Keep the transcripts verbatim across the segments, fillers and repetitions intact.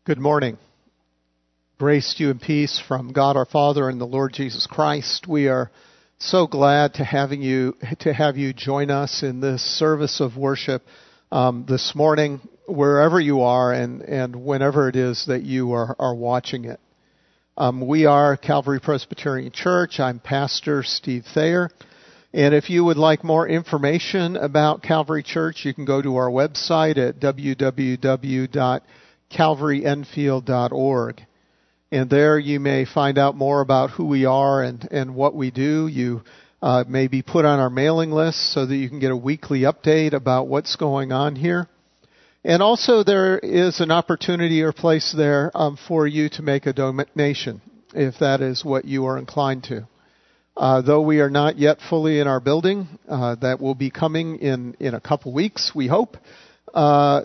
Good morning. Grace to you and peace from God our Father and the Lord Jesus Christ. We are so glad to having you to have you join us in this service of worship um, this morning, wherever you are and, and whenever it is that you are, are watching it. Um, we are Calvary Presbyterian Church. I'm Pastor Steve Thayer. And if you would like more information about Calvary Church, you can go to our website at w w w dot calvary enfield dot org. And there you may find out more about who we are and, and what we do. You uh, may be put on our mailing list so that you can get a weekly update about what's going on here. And also there is an opportunity or place there um, for you to make a donation, if that is what you are inclined to. Uh, though we are not yet fully in our building, uh, that will be coming in, in a couple weeks, we hope. Uh,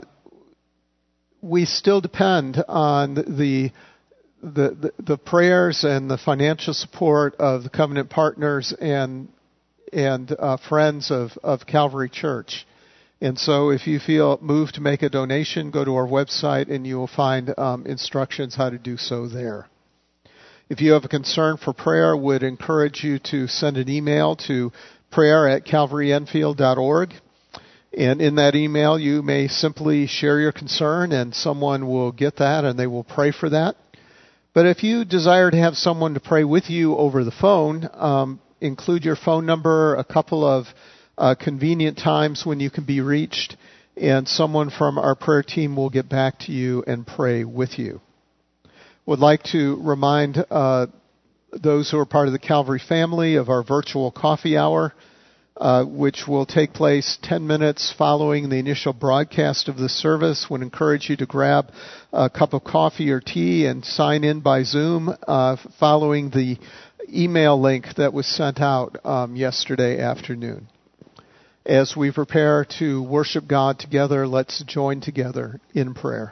we still depend on the, the the the prayers and the financial support of the covenant partners and and uh, friends of, of Calvary Church. And so if you feel moved to make a donation, go to our website and you will find um, instructions how to do so there. If you have a concern for prayer, would encourage you to send an email to prayer at calvary enfield dot org. And in that email, you may simply share your concern and someone will get that and they will pray for that. But if you desire to have someone to pray with you over the phone, um, include your phone number, a couple of uh, convenient times when you can be reached, and someone from our prayer team will get back to you and pray with you. Would like to remind uh, those who are part of the Calvary family of our virtual coffee hour, uh, which will take place ten minutes following the initial broadcast of the service. Would encourage you to grab a cup of coffee or tea and sign in by Zoom uh, following the email link that was sent out um, yesterday afternoon. As we prepare to worship God together, let's join together in prayer.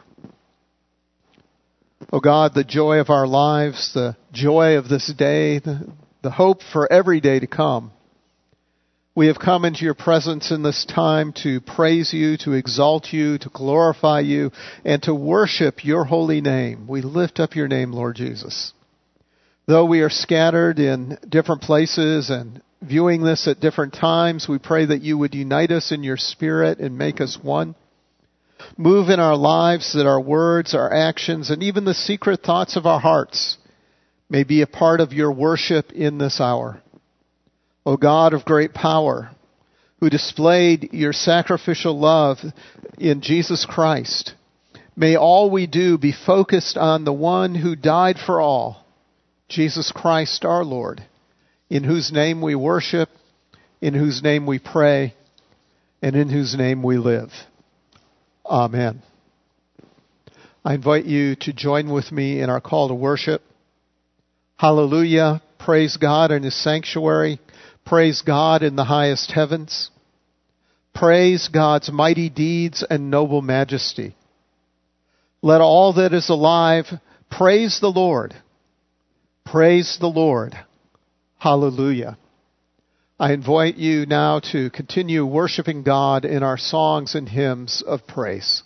Oh God, the joy of our lives, the joy of this day, the, the hope for every day to come. We have come into your presence in this time to praise you, to exalt you, to glorify you, and to worship your holy name. We lift up your name, Lord Jesus. Though we are scattered in different places and viewing this at different times, we pray that you would unite us in your spirit and make us one. Move in our lives that our words, our actions, and even the secret thoughts of our hearts may be a part of your worship in this hour. O God of great power, who displayed your sacrificial love in Jesus Christ, may all we do be focused on the one who died for all, Jesus Christ our Lord, in whose name we worship, in whose name we pray, and in whose name we live. Amen. I invite you to join with me in our call to worship. Hallelujah. Praise God in His sanctuary. Praise God in the highest heavens. Praise God's mighty deeds and noble majesty. Let all that is alive praise the Lord. Praise the Lord. Hallelujah. I invite you now to continue worshiping God in our songs and hymns of praise.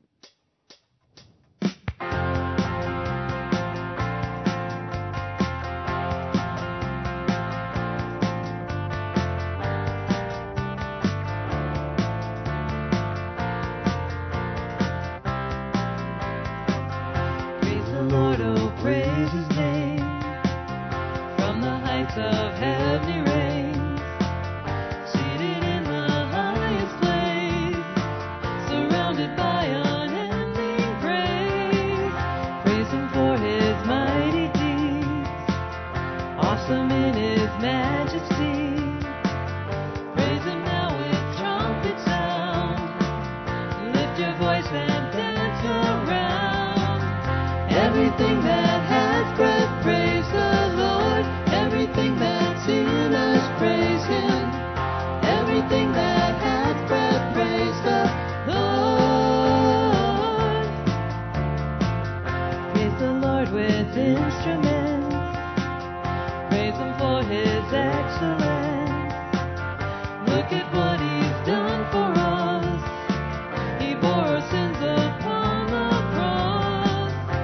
Praise the Lord, oh praise His name, from the heights of heavenly rain. Seated in the highest place, surrounded by unending praise. Praise Him for His mighty deeds, awesome in His majesty. Praise Him now with trumpet sound. Lift your voice and dance around. Everything that has breath, praise the Lord. Everything that's in us, praise Him. Everything that hath breath, praise the Lord. Praise the Lord with instruments. Praise Him for His excellence. Look at what He's done for us. He bore our sins upon the cross.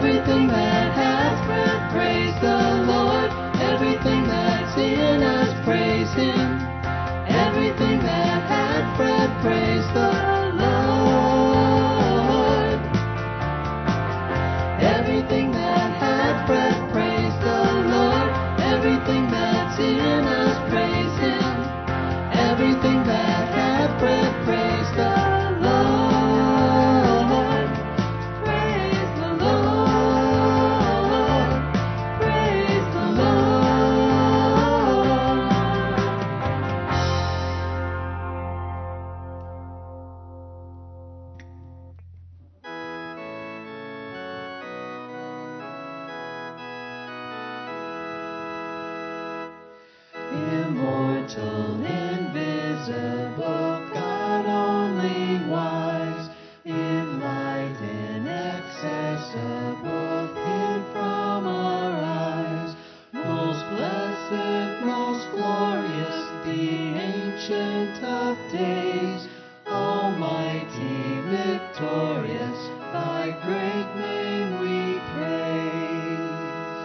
Everything that has breath, praise the Lord. Everything that's in us, praise Him. Everything that has breath, praise the Lord. Everything that has breath, praise the Lord. Everything that's in us, praise Him. Everything that has breath, praise the Lord. Praise the Lord. Praise the Lord. Immortal, invisible, God only wise, in light inaccessible, hid from our eyes. Most blessed, most glorious, the Ancient of Days, Almighty, victorious, Thy great name we praise.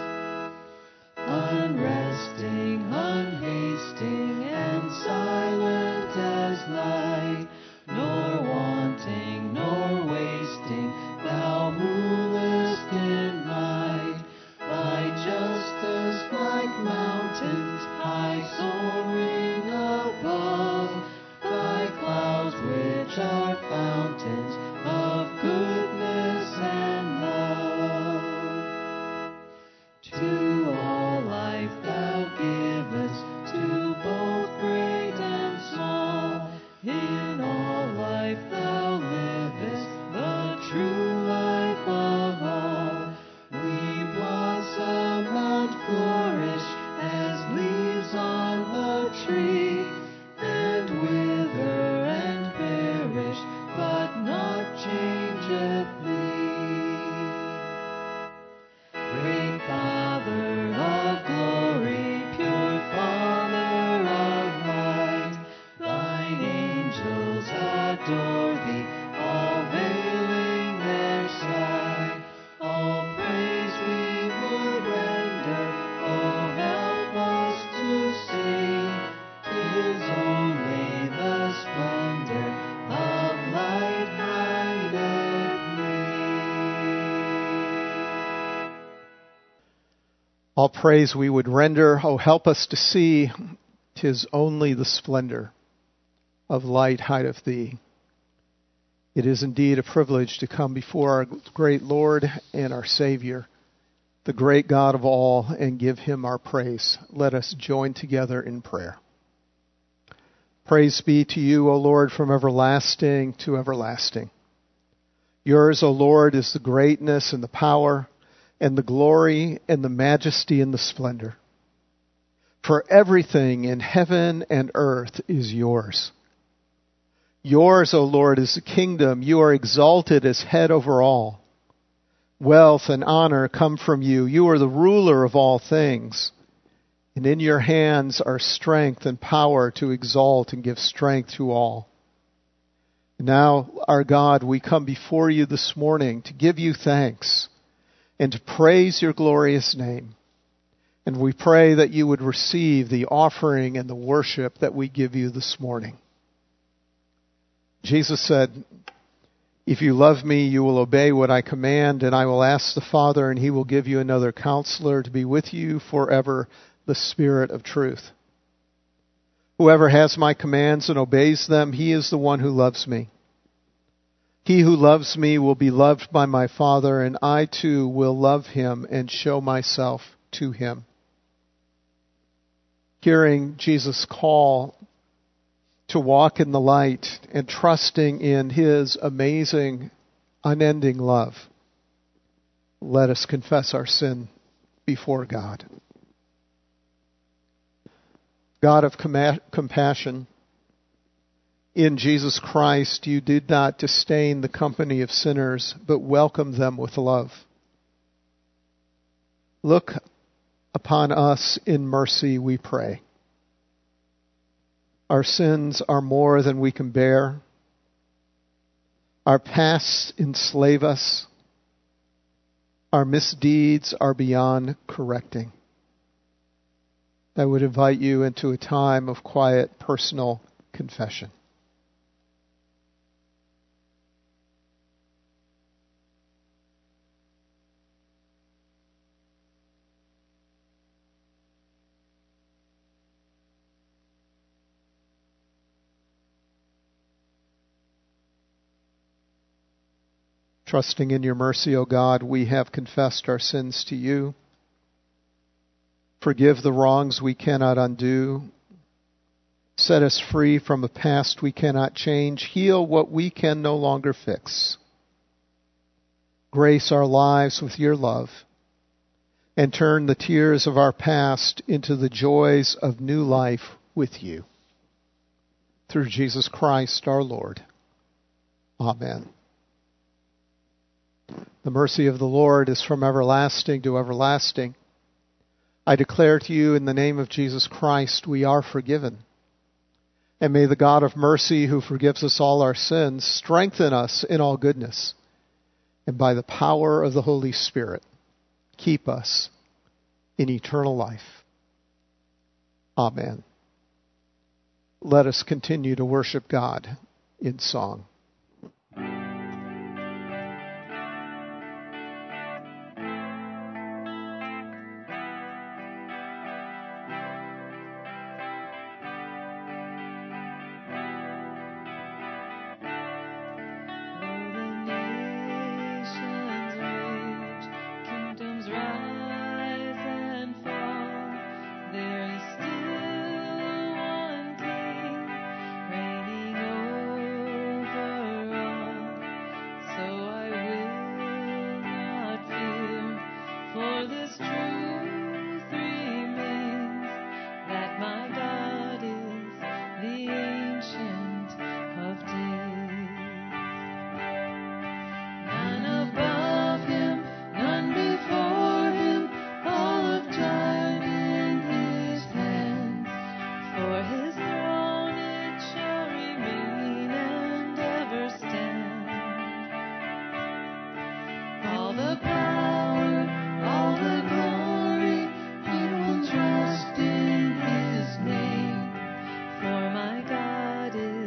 Unresting, unhasting, and silent as night, nor wanting, nor wasting, Thou rulest in might. Thy justice like mountains, high soaring above, Thy clouds which are fountains of goodness and love. To all life Thou givest, to both great and small. In all life Thou livest, the true life of all. We blossom and flourish as leaves on the tree, and wither and perish, but not changeth Thee. Great Father of glory, pure Father of light, Thine angels adore Thee, all veiling their sight. All praise we would render, oh help us to see, 'tis only the splendor of light hideth me. All praise we would render, oh help us to see, 'tis only the splendor of light hideth thee. It is indeed a privilege to come before our great Lord and our Savior, the great God of all, and give Him our praise. Let us join together in prayer. Praise be to you, O Lord, from everlasting to everlasting. Yours, O Lord, is the greatness and the power and the glory and the majesty and the splendor. For everything in heaven and earth is yours. Yours, O Lord, is the kingdom. You are exalted as head over all. Wealth and honor come from you. You are the ruler of all things. And in your hands are strength and power to exalt and give strength to all. Now, our God, we come before you this morning to give you thanks and to praise your glorious name. And we pray that you would receive the offering and the worship that we give you this morning. Jesus said, if you love me, you will obey what I command, and I will ask the Father, and he will give you another counselor to be with you forever, the Spirit of truth. Whoever has my commands and obeys them, he is the one who loves me. He who loves me will be loved by my Father, and I too will love him and show myself to him. Hearing Jesus' call to walk in the light and trusting in his amazing, unending love, let us confess our sin before God. God of com- compassion, in Jesus Christ you did not disdain the company of sinners, but welcomed them with love. Look upon us in mercy, we pray. Our sins are more than we can bear. Our pasts enslave us. Our misdeeds are beyond correcting. I would invite you into a time of quiet, personal confession. Trusting in your mercy, O God, we have confessed our sins to you. Forgive the wrongs we cannot undo. Set us free from a past we cannot change. Heal what we can no longer fix. Grace our lives with your love, and turn the tears of our past into the joys of new life with you. Through Jesus Christ our Lord. Amen. The mercy of the Lord is from everlasting to everlasting. I declare to you in the name of Jesus Christ, we are forgiven. And may the God of mercy, who forgives us all our sins, strengthen us in all goodness, and by the power of the Holy Spirit, keep us in eternal life. Amen. Let us continue to worship God in song. For my God is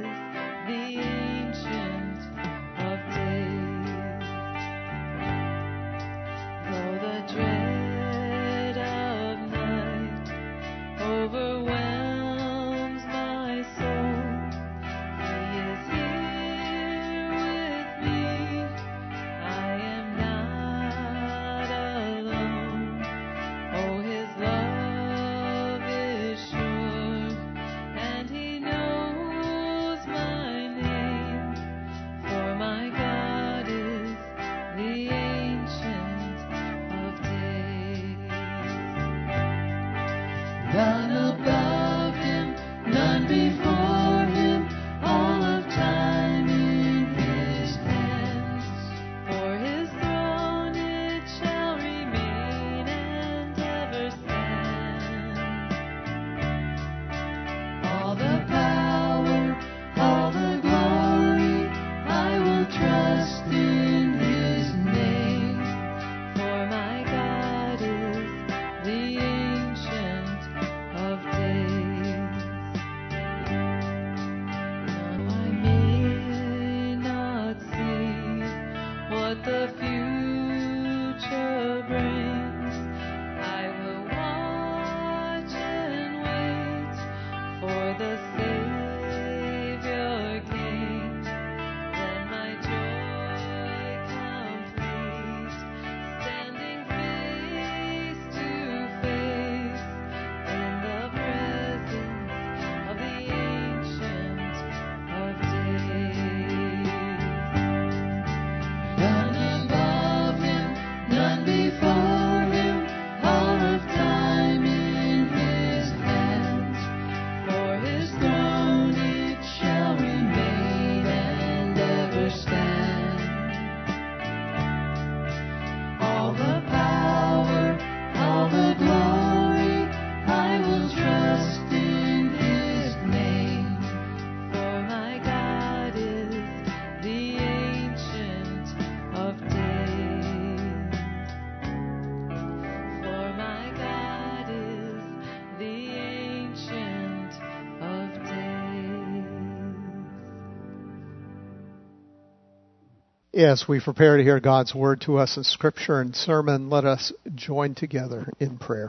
As we prepare to hear God's word to us in Scripture and sermon, let us join together in prayer.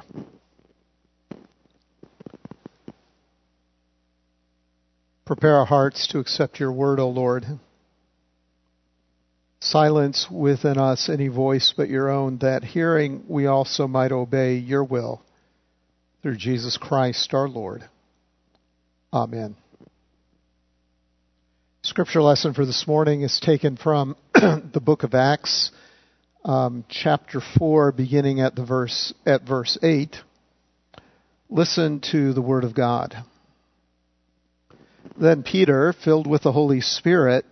Prepare our hearts to accept your word, O Lord. Silence within us any voice but your own, that hearing we also might obey your will. Through Jesus Christ our Lord. Amen. Scripture lesson for this morning is taken from the book of Acts, um, chapter four, beginning at the verse at verse eight. Listen to the word of God. Then Peter, filled with the Holy Spirit,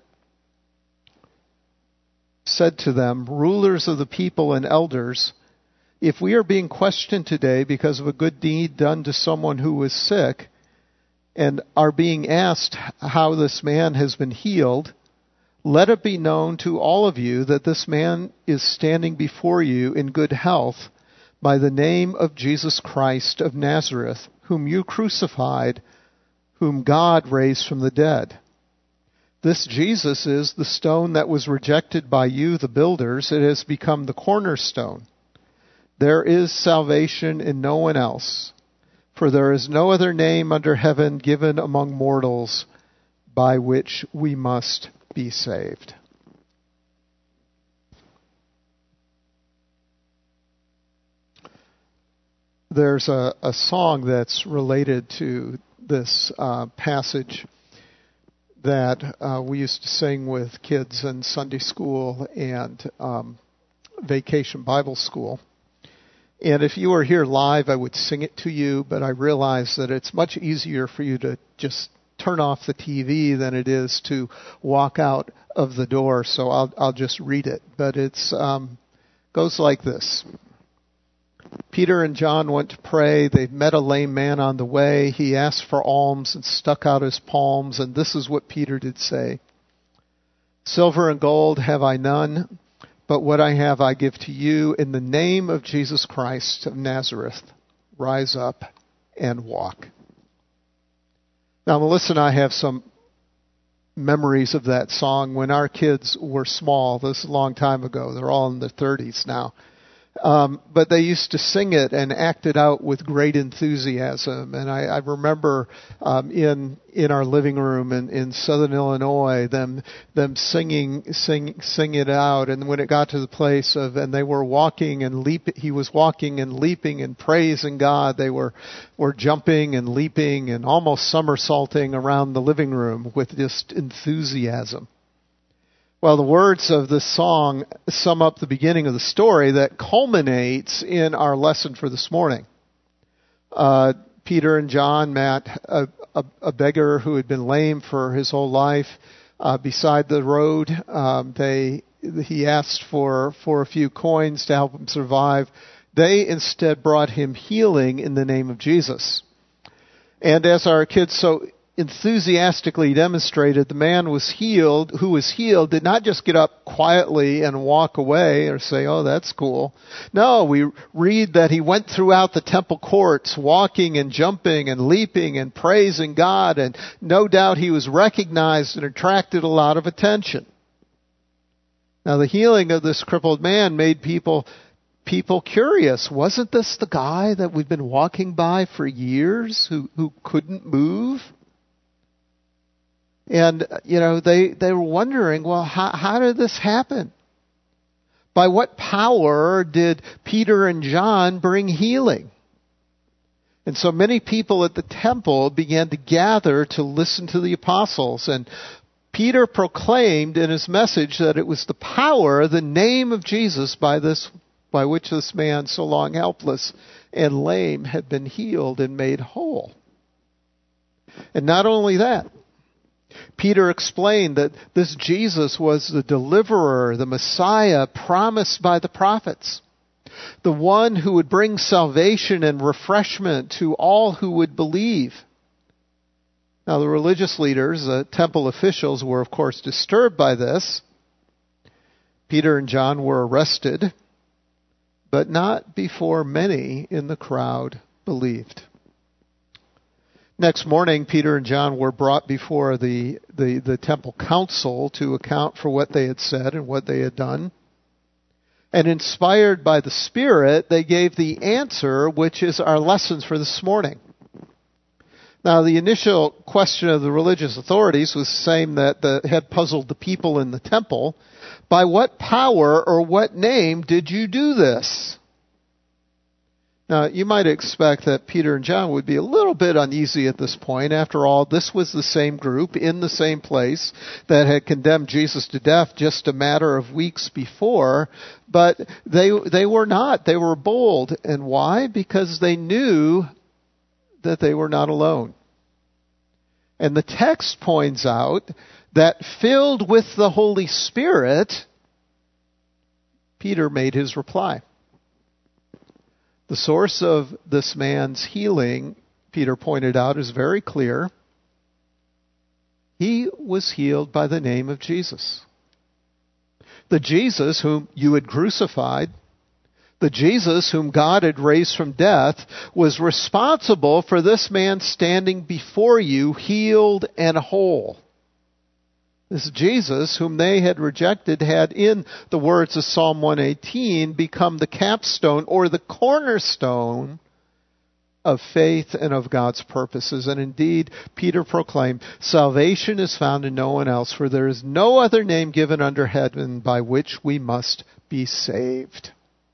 said to them, "Rulers of the people and elders, if we are being questioned today because of a good deed done to someone who was sick, and are being asked how this man has been healed, let it be known to all of you that this man is standing before you in good health by the name of Jesus Christ of Nazareth, whom you crucified, whom God raised from the dead. This Jesus is the stone that was rejected by you, the builders. It has become the cornerstone. There is salvation in no one else. For there is no other name under heaven given among mortals by which we must be saved." There's a, a song that's related to this uh, passage that uh, we used to sing with kids in Sunday school and um, vacation Bible school. And if you were here live, I would sing it to you, but I realize that it's much easier for you to just turn off the T V than it is to walk out of the door, so I'll, I'll just read it. But it's um, goes like this. Peter and John went to pray. They met a lame man on the way. He asked for alms and stuck out his palms, and this is what Peter did say. "Silver and gold have I none, but what I have I give to you. In the name of Jesus Christ of Nazareth, rise up and walk." Now, Melissa and I have some memories of that song when our kids were small. This is a long time ago. They're all in their thirties now. Um, but they used to sing it and act it out with great enthusiasm. And I, I remember um, in in our living room in, in Southern Illinois, them them singing sing sing it out. And when it got to the place of, and they were walking and leap, he was walking and leaping and praising God. They were were jumping and leaping and almost somersaulting around the living room with just enthusiasm. Well, the words of this song sum up the beginning of the story that culminates in our lesson for this morning. Uh, Peter and John met a, a, a beggar who had been lame for his whole life uh, beside the road. Um, they he asked for, for a few coins to help him survive. They instead brought him healing in the name of Jesus. And as our kids so enthusiastically demonstrated, the man was healed, who was healed, did not just get up quietly and walk away or say, "Oh, that's cool." No, we read that he went throughout the temple courts, walking and jumping and leaping and praising God, and no doubt he was recognized and attracted a lot of attention. Now, the healing of this crippled man made people People curious. Wasn't this the guy that we've been walking by for years who, who couldn't move? And, you know, they, they were wondering, well, how, how did this happen? By what power did Peter and John bring healing? And so many people at the temple began to gather to listen to the apostles. And Peter proclaimed in his message that it was the power, the name of Jesus by this, by which this man so long helpless and lame had been healed and made whole. And not only that, Peter explained that this Jesus was the deliverer, the Messiah promised by the prophets, the one who would bring salvation and refreshment to all who would believe. Now, the religious leaders, the temple officials, were of course disturbed by this. Peter and John were arrested, but not before many in the crowd believed. Next morning, Peter and John were brought before the, the, the temple council to account for what they had said and what they had done. And inspired by the Spirit, they gave the answer, which is our lessons for this morning. Now, the initial question of the religious authorities was the same that the, had puzzled the people in the temple. By what power or what name did you do this? Now, you might expect that Peter and John would be a little bit uneasy at this point. After all, this was the same group in the same place that had condemned Jesus to death just a matter of weeks before. But they they were not. They were bold. And why? Because they knew that they were not alone. And the text points out that filled with the Holy Spirit, Peter made his reply. The source of this man's healing, Peter pointed out, is very clear. He was healed by the name of Jesus. The Jesus whom you had crucified, the Jesus whom God had raised from death, was responsible for this man standing before you healed and whole. This Jesus, whom they had rejected, had, in the words of Psalm one eighteen, become the capstone or the cornerstone of faith and of God's purposes. And indeed, Peter proclaimed, salvation is found in no one else, for there is no other name given under heaven by which we must be saved.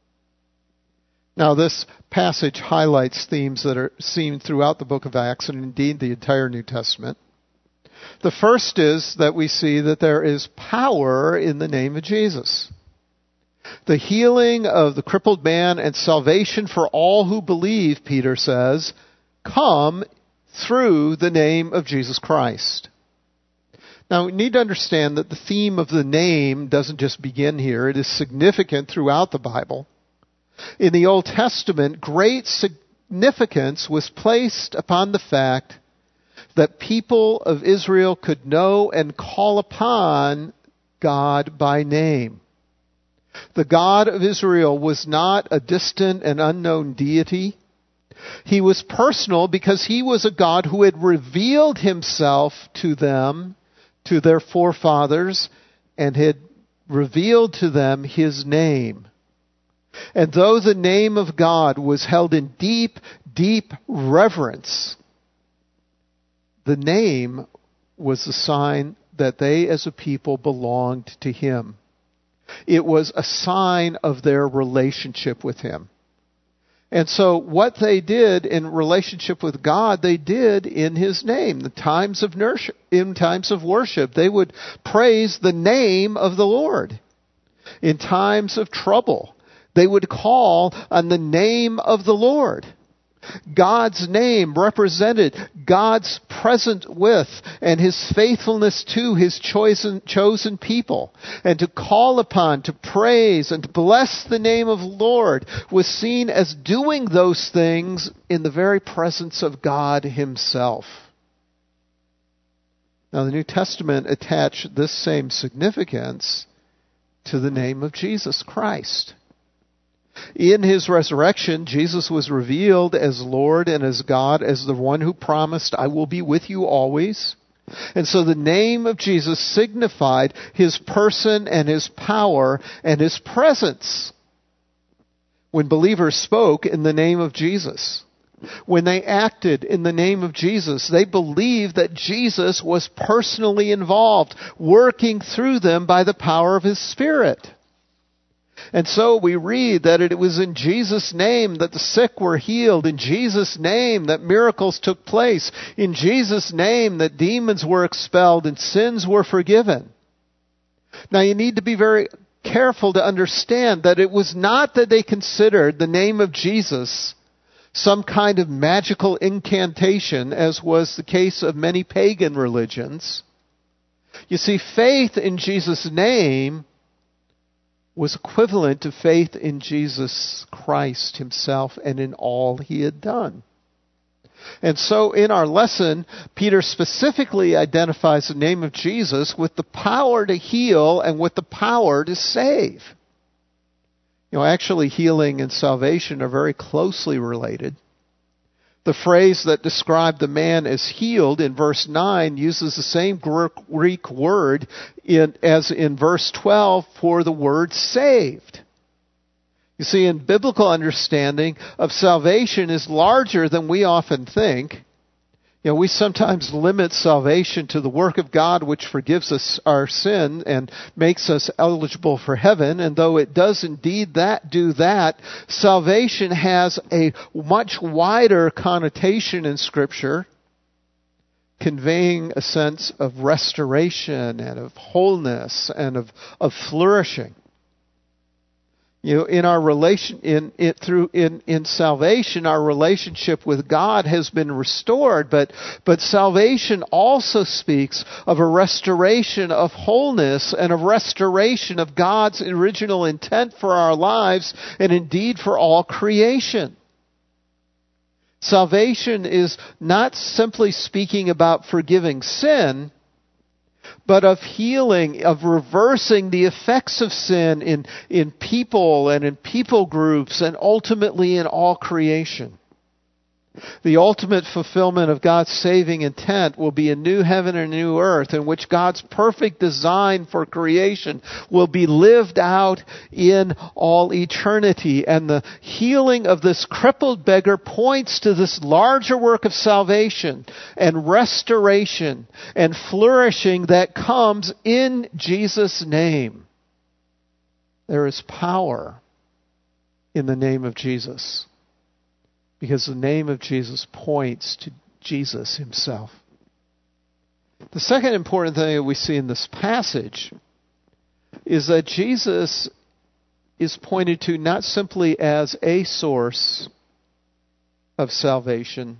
Now, this passage highlights themes that are seen throughout the book of Acts and indeed the entire New Testament. The first is that we see that there is power in the name of Jesus. The healing of the crippled man and salvation for all who believe, Peter says, come through the name of Jesus Christ. Now, we need to understand that the theme of the name doesn't just begin here. It is significant throughout the Bible. In the Old Testament, great significance was placed upon the fact that people of Israel could know and call upon God by name. The God of Israel was not a distant and unknown deity. He was personal because he was a God who had revealed himself to them, to their forefathers, and had revealed to them his name. And though the name of God was held in deep, deep reverence, the name was a sign that they as a people belonged to him. It was a sign of their relationship with him. And so what they did in relationship with God, they did in his name. The times of nurture, in times of worship, they would praise the name of the Lord. In times of trouble, they would call on the name of the Lord. God's name represented God's present with and his faithfulness to his chosen, chosen people. And to call upon, to praise, and to bless the name of the Lord was seen as doing those things in the very presence of God himself. Now, the New Testament attached this same significance to the name of Jesus Christ. In his resurrection, Jesus was revealed as Lord and as God, as the one who promised, I will be with you always. And so the name of Jesus signified his person and his power and his presence. When believers spoke in the name of Jesus, when they acted in the name of Jesus, they believed that Jesus was personally involved, working through them by the power of his Spirit. And so we read that it was in Jesus' name that the sick were healed, in Jesus' name that miracles took place, in Jesus' name that demons were expelled and sins were forgiven. Now you need to be very careful to understand that it was not that they considered the name of Jesus some kind of magical incantation, as was the case of many pagan religions. You see, faith in Jesus' name was equivalent to faith in Jesus Christ himself and in all he had done. And so in our lesson, Peter specifically identifies the name of Jesus with the power to heal and with the power to save. You know, actually healing and salvation are very closely related. The phrase that described the man as healed in verse nine uses the same Greek word in, as in verse twelve for the word saved. You see, in biblical understanding of salvation is larger than we often think. You know, we sometimes limit salvation to the work of God which forgives us our sin and makes us eligible for heaven. And though it does indeed that do that, salvation has a much wider connotation in Scripture, conveying a sense of restoration and of wholeness and of, of flourishing. You know, in our relation, in it through in, in salvation, our relationship with God has been restored. But but salvation also speaks of a restoration of wholeness and of restoration of God's original intent for our lives and indeed for all creation. Salvation is not simply speaking about forgiving sin, but of healing, of reversing the effects of sin in, in people and in people groups and ultimately in all creation. The ultimate fulfillment of God's saving intent will be a new heaven and a new earth in which God's perfect design for creation will be lived out in all eternity. And the healing of this crippled beggar points to this larger work of salvation and restoration and flourishing that comes in Jesus' name. There is power in the name of Jesus, because the name of Jesus points to Jesus himself. The second important thing that we see in this passage is that Jesus is pointed to not simply as a source of salvation.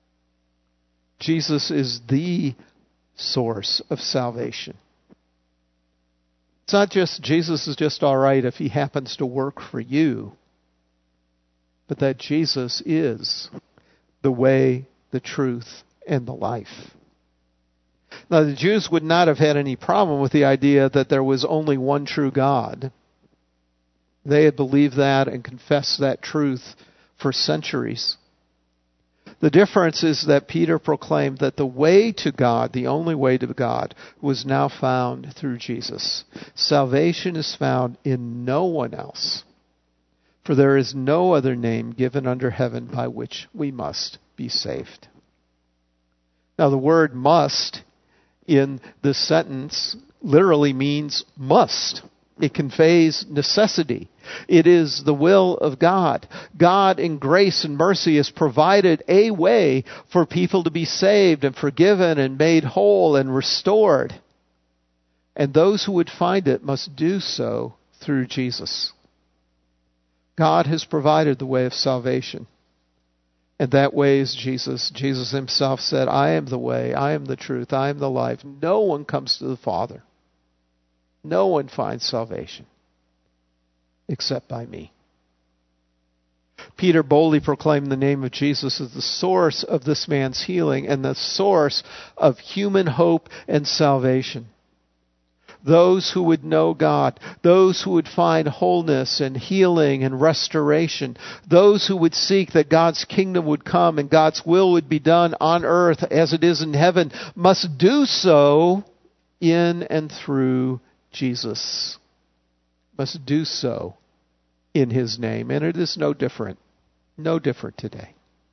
Jesus is the source of salvation. It's not just Jesus is just all right if he happens to work for you, but that Jesus is the way, the truth, and the life. Now, the Jews would not have had any problem with the idea that there was only one true God. They had believed that and confessed that truth for centuries. The difference is that Peter proclaimed that the way to God, the only way to God, was now found through Jesus. Salvation is found in no one else. For there is no other name given under heaven by which we must be saved. Now, the word must in this sentence literally means must. It conveys necessity. It is the will of God. God in grace and mercy has provided a way for people to be saved and forgiven and made whole and restored. And those who would find it must do so through Jesus. God has provided the way of salvation. And that way is Jesus. Jesus himself said, I am the way, I am the truth, I am the life. No one comes to the Father. No one finds salvation except by me. Peter boldly proclaimed the name of Jesus as the source of this man's healing and the source of human hope and salvation. Those who would know God, those who would find wholeness and healing and restoration, those who would seek that God's kingdom would come and God's will would be done on earth as it is in heaven, must do so in and through Jesus. Must do so in his name. And it is no different. No different today.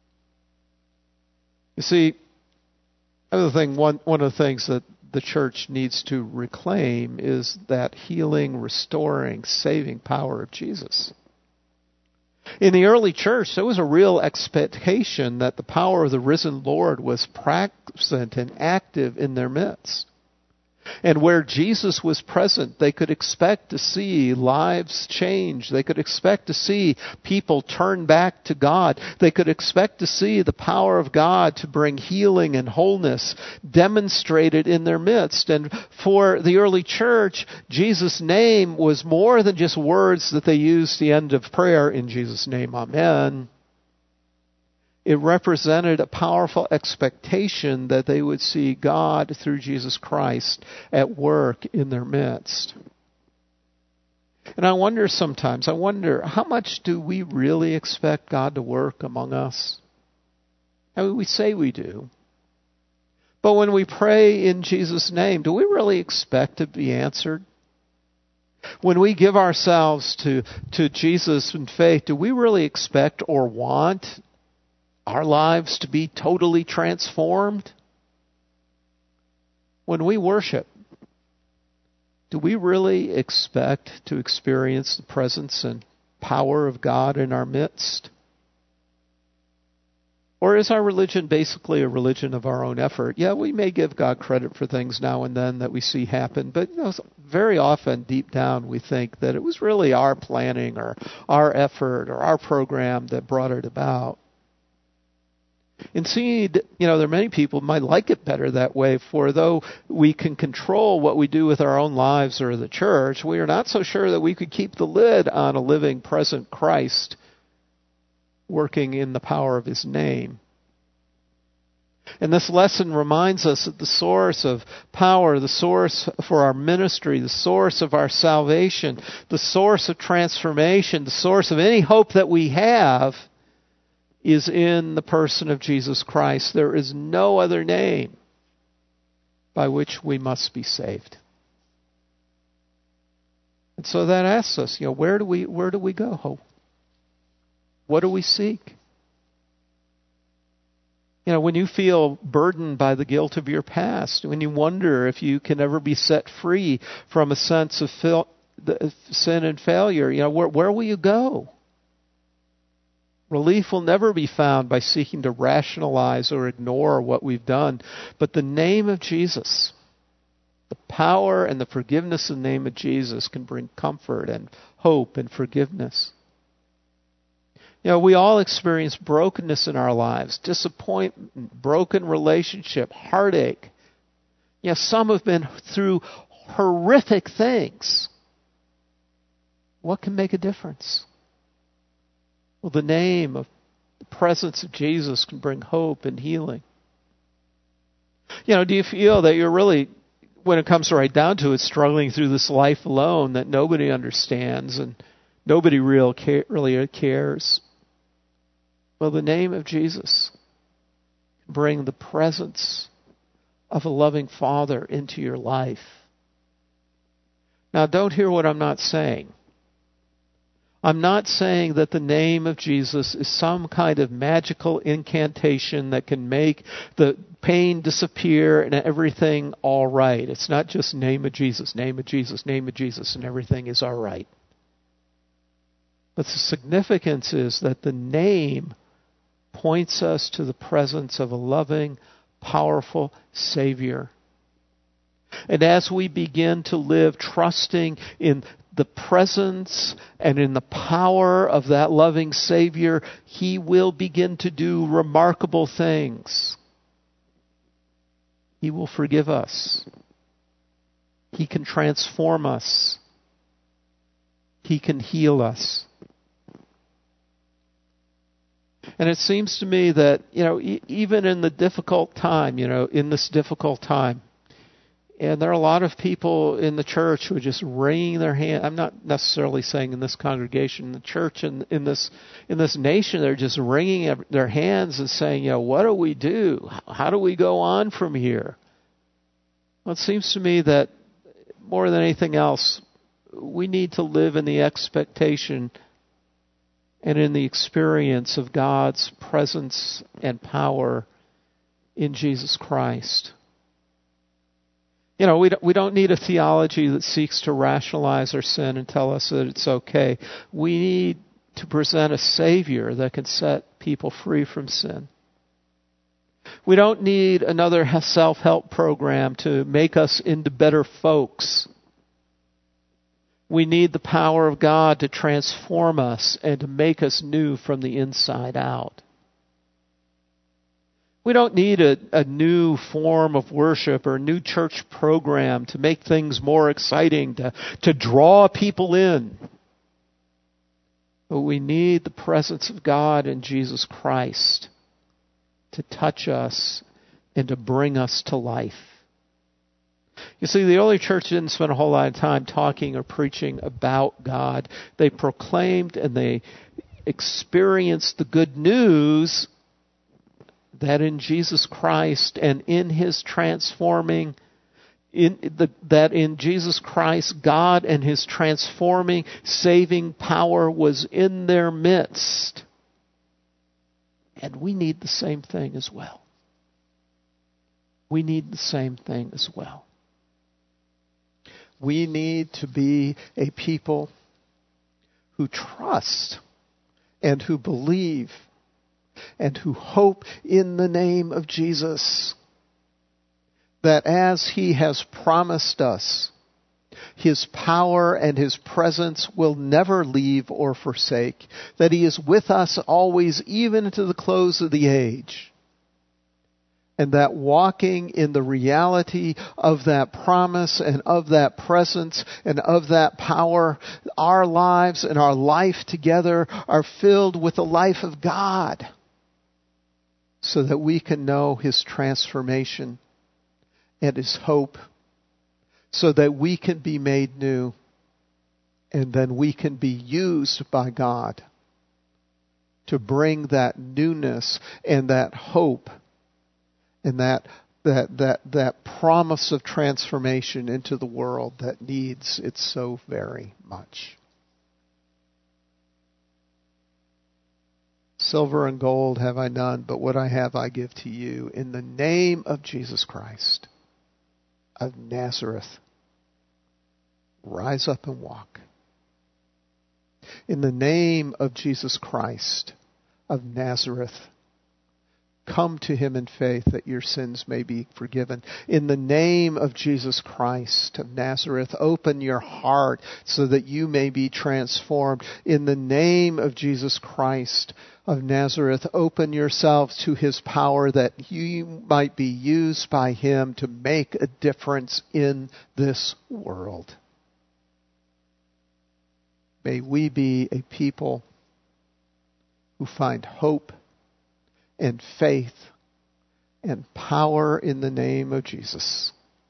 You see, another thing, one, one of the things that the church needs to reclaim is that healing, restoring, saving power of Jesus. In the early church, there was a real expectation that the power of the risen Lord was present and active in their midst. And where Jesus was present, they could expect to see lives change. They could expect to see people turn back to God. They could expect to see the power of God to bring healing and wholeness demonstrated in their midst. And for the early church, Jesus' name was more than just words that they used at the end of prayer, in Jesus' name, amen. It represented a powerful expectation that they would see God through Jesus Christ at work in their midst. And I wonder sometimes, I wonder, how much do we really expect God to work among us? I mean, we say we do. But when we pray in Jesus' name, do we really expect to be answered? When we give ourselves to, to Jesus in faith, do we really expect or want our lives to be totally transformed? When we worship, do we really expect to experience the presence and power of God in our midst? Or is our religion basically a religion of our own effort? Yeah, we may give God credit for things now and then that we see happen, but you know, very often deep down we think that it was really our planning or our effort or our program that brought it about. Indeed, you know, there are many people who might like it better that way, for though we can control what we do with our own lives or the church, we are not so sure that we could keep the lid on a living, present Christ working in the power of His name. And this lesson reminds us that the source of power, the source for our ministry, the source of our salvation, the source of transformation, the source of any hope that we have is in the person of Jesus Christ. There is no other name by which we must be saved. And so that asks us, you know, where do we where do we go? What do we seek? You know, when you feel burdened by the guilt of your past, when you wonder if you can ever be set free from a sense of fil- the, sin and failure, you know, where, where will you go? Relief will never be found by seeking to rationalize or ignore what we've done, but the name of Jesus, the power and the forgiveness of the name of Jesus can bring comfort and hope and forgiveness. You know, we all experience brokenness in our lives, disappointment, broken relationship, heartache. You know, some have been through horrific things. What can make a difference? Well, the name of the presence of Jesus can bring hope and healing. You know, do you feel that you're really, when it comes right down to it, struggling through this life alone that nobody understands and nobody real care, really cares? Well, the name of Jesus can bring the presence of a loving Father into your life. Now, don't hear what I'm not saying. I'm not saying that the name of Jesus is some kind of magical incantation that can make the pain disappear and everything all right. It's not just name of Jesus, name of Jesus, name of Jesus, and everything is all right. But the significance is that the name points us to the presence of a loving, powerful Savior. And as we begin to live trusting in the presence and in the power of that loving Savior, He will begin to do remarkable things. He will forgive us. He can transform us. He can heal us. And it seems to me that, you know, e- even in the difficult time, you know, in this difficult time, and there are a lot of people in the church who are just wringing their hand. I'm not necessarily saying in this congregation, in the church, and in, in this in this nation, they're just wringing their hands and saying, you know, what do we do? How do we go on from here? Well, it seems to me that more than anything else, we need to live in the expectation and in the experience of God's presence and power in Jesus Christ. You know, we don't, we don't need a theology that seeks to rationalize our sin and tell us that it's okay. We need to present a Savior that can set people free from sin. We don't need another self-help program to make us into better folks. We need the power of God to transform us and to make us new from the inside out. We don't need a, a new form of worship or a new church program to make things more exciting, to, to draw people in. But we need the presence of God in Jesus Christ to touch us and to bring us to life. You see, the early church didn't spend a whole lot of time talking or preaching about God. They proclaimed and they experienced the good news that in Jesus Christ and in His transforming, in the, that in Jesus Christ, God and His transforming, saving power was in their midst. And we need the same thing as well. We need the same thing as well. We need to be a people who trust and who believe and who hope in the name of Jesus, that as He has promised us, His power and His presence will never leave or forsake, that He is with us always, even to the close of the age. And that walking in the reality of that promise and of that presence and of that power, our lives and our life together are filled with the life of God, so that we can know His transformation and His hope, so that we can be made new, and then we can be used by God to bring that newness and that hope and that that that that promise of transformation into the world that needs it so very much. Silver and gold have I none, but what I have I give to you. In the name of Jesus Christ of Nazareth, rise up and walk. In the name of Jesus Christ of Nazareth, come to Him in faith that your sins may be forgiven. In the name of Jesus Christ of Nazareth, open your heart so that you may be transformed. In the name of Jesus Christ of Nazareth, open yourselves to His power that you might be used by Him to make a difference in this world. May we be a people who find hope and faith and power in the name of Jesus,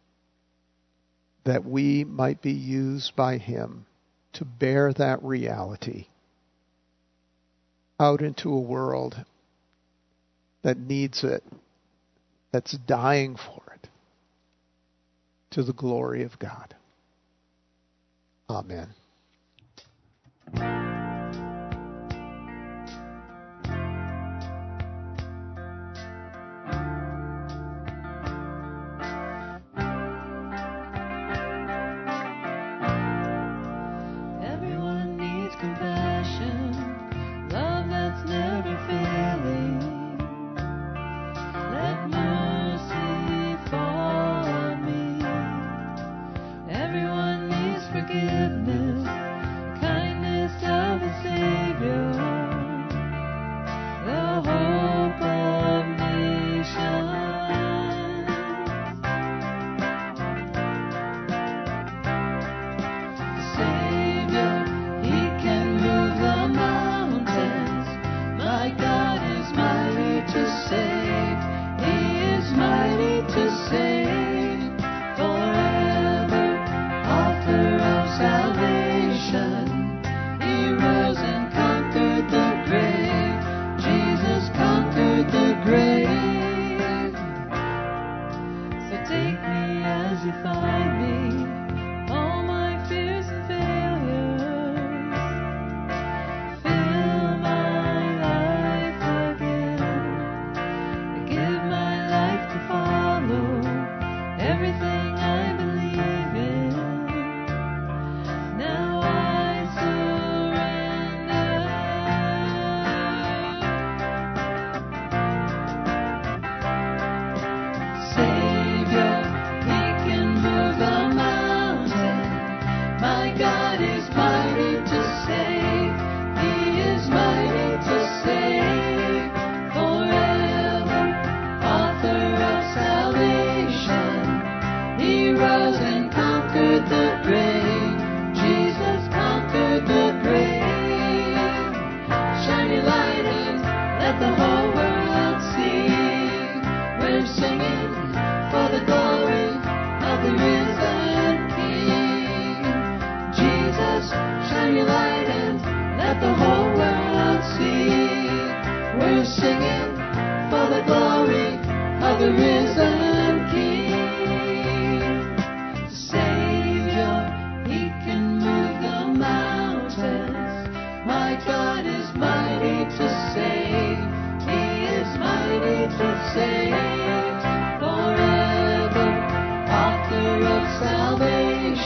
that we might be used by Him to bear that reality out into a world that needs it, that's dying for it, to the glory of God. Amen. Everyone needs compassion, love that's never failing. Let mercy fall on me. Everyone needs forgiveness.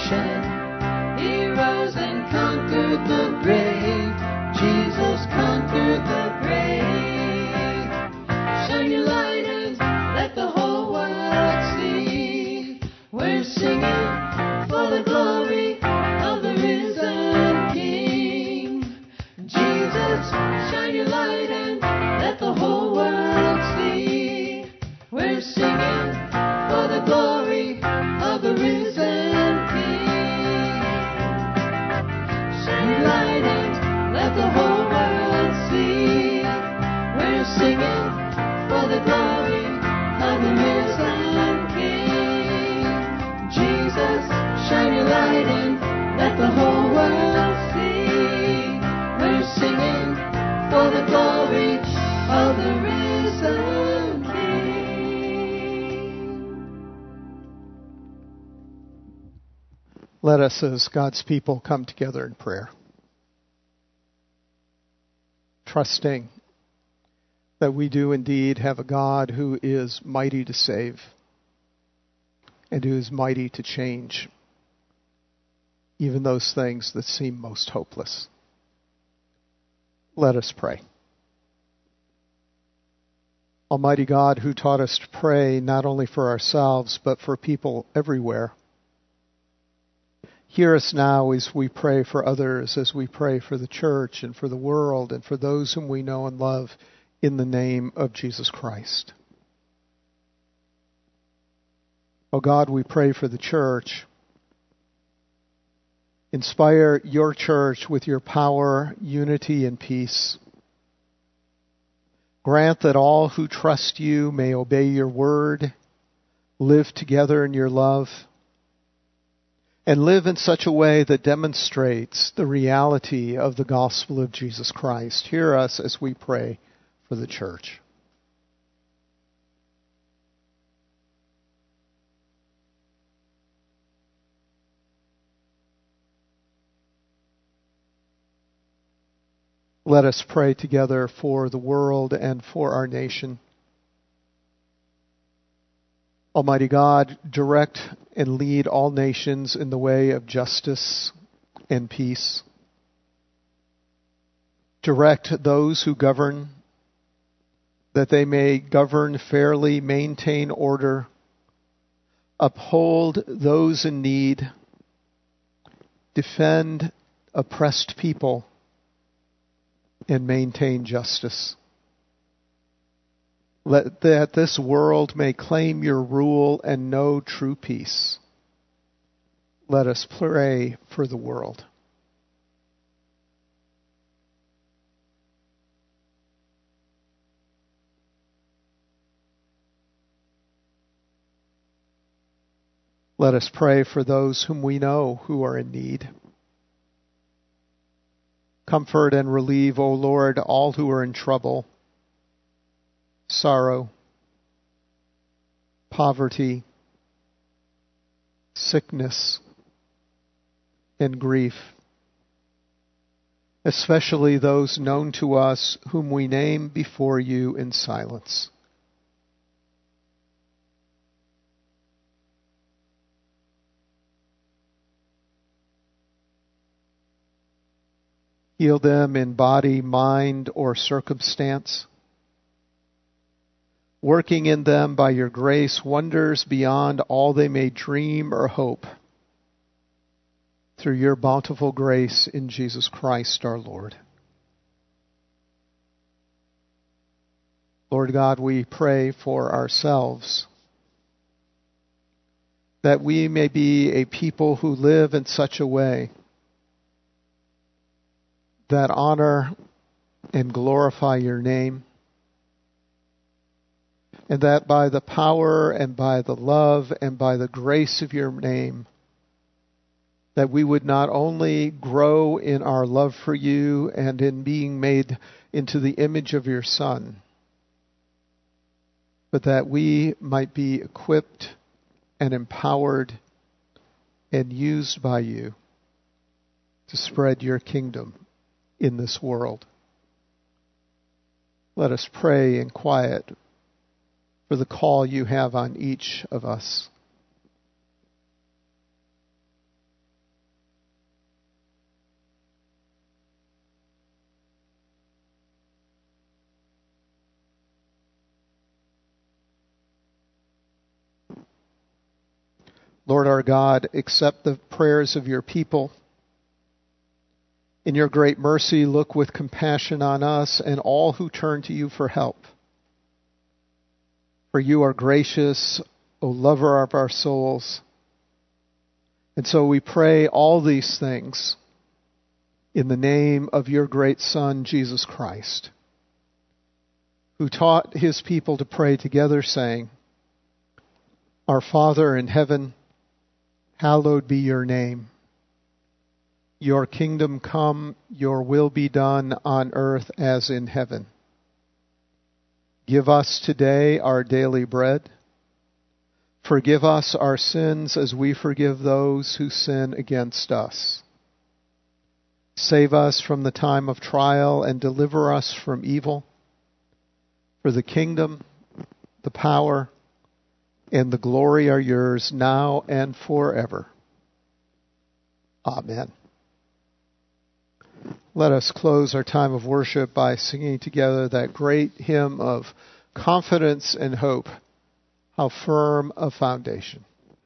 resurrection. He rose and conquered the grave. Jesus conquered the grave. Shine your light and let the whole world see. We're singing for the glory of the risen King. Jesus, shine your light and let the whole world see. We're singing for the glory of the risen King. Shine your light and let the whole world see. We're singing for the glory of the risen King. Jesus, shine your light and let the whole world see. We're singing for the glory of the risen King. Let us, as God's people, come together in prayer, trusting that we do indeed have a God who is mighty to save and who is mighty to change even those things that seem most hopeless. Let us pray. Almighty God, who taught us to pray not only for ourselves but for people everywhere, hear us now as we pray for others, as we pray for the church and for the world and for those whom we know and love in the name of Jesus Christ. Oh God, we pray for the church. Inspire your church with your power, unity, and peace. Grant that all who trust you may obey your word, live together in your love, and live in such a way that demonstrates the reality of the gospel of Jesus Christ. Hear us as we pray for the church. Let us pray together for the world and for our nation. Almighty God, direct and lead all nations in the way of justice and peace. Direct those who govern, that they may govern fairly, maintain order, uphold those in need, defend oppressed people, and maintain justice. Let that this world may claim your rule and know true peace. Let us pray for the world. Let us pray for those whom we know who are in need. Comfort and relieve, O Lord, all who are in trouble, sorrow, poverty, sickness, and grief, especially those known to us whom we name before you in silence. Heal them in body, mind, or circumstance. Working in them by your grace wonders beyond all they may dream or hope. Through your bountiful grace in Jesus Christ our Lord. Lord God, we pray for ourselves, that we may be a people who live in such a way that honor and glorify your name, and that by the power and by the love and by the grace of your name, that we would not only grow in our love for you and in being made into the image of your Son, but that we might be equipped and empowered and used by you to spread your kingdom in this world. Let us pray in quiet for the call you have on each of us. Lord our God, accept the prayers of your people. In your great mercy, look with compassion on us and all who turn to you for help. For you are gracious, O lover of our souls. And so we pray all these things in the name of your great Son, Jesus Christ, who taught his people to pray together, saying, Our Father in heaven, hallowed be your name. Your kingdom come, your will be done on earth as in heaven. Give us today our daily bread. Forgive us our sins as we forgive those who sin against us. Save us from the time of trial and deliver us from evil. For the kingdom, the power, and the glory are yours now and forever. Amen. Let us close our time of worship by singing together that great hymn of confidence and hope. How firm a foundation.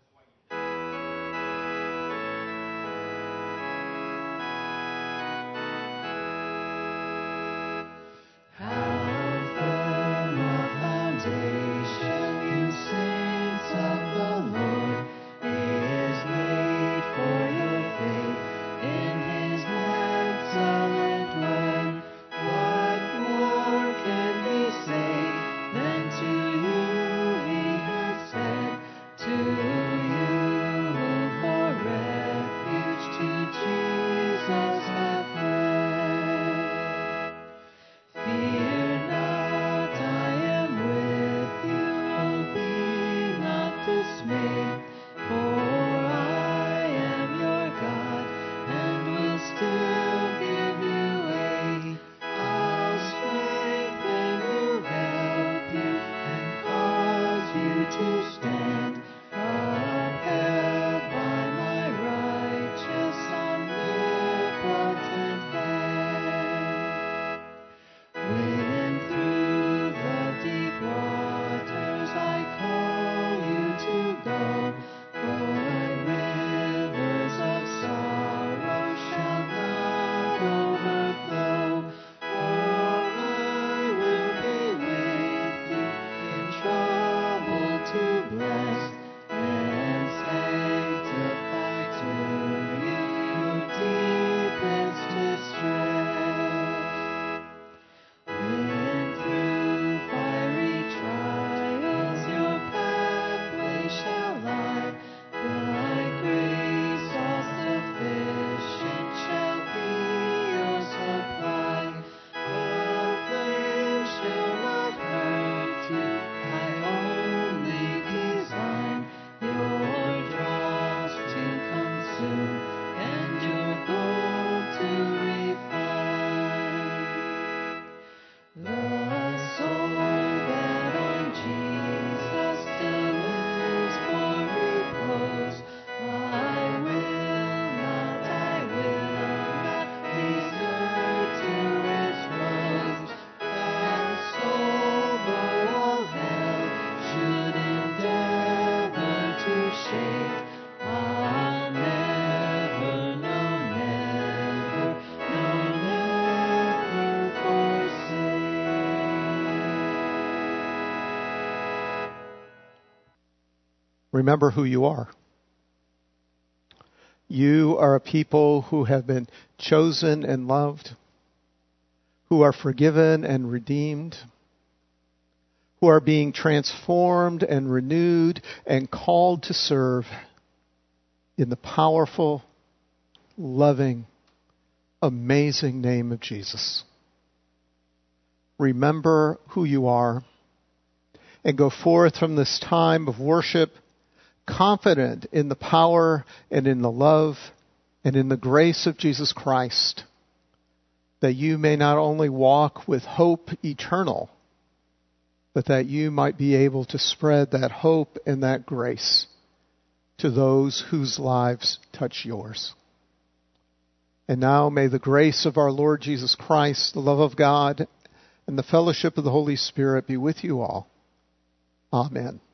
Remember who you are. You are a people who have been chosen and loved, who are forgiven and redeemed, who are being transformed and renewed and called to serve in the powerful, loving, amazing name of Jesus. Remember who you are and go forth from this time of worship confident in the power and in the love and in the grace of Jesus Christ, that you may not only walk with hope eternal, but that you might be able to spread that hope and that grace to those whose lives touch yours. And now may the grace of our Lord Jesus Christ, the love of God, and the fellowship of the Holy Spirit be with you all. Amen.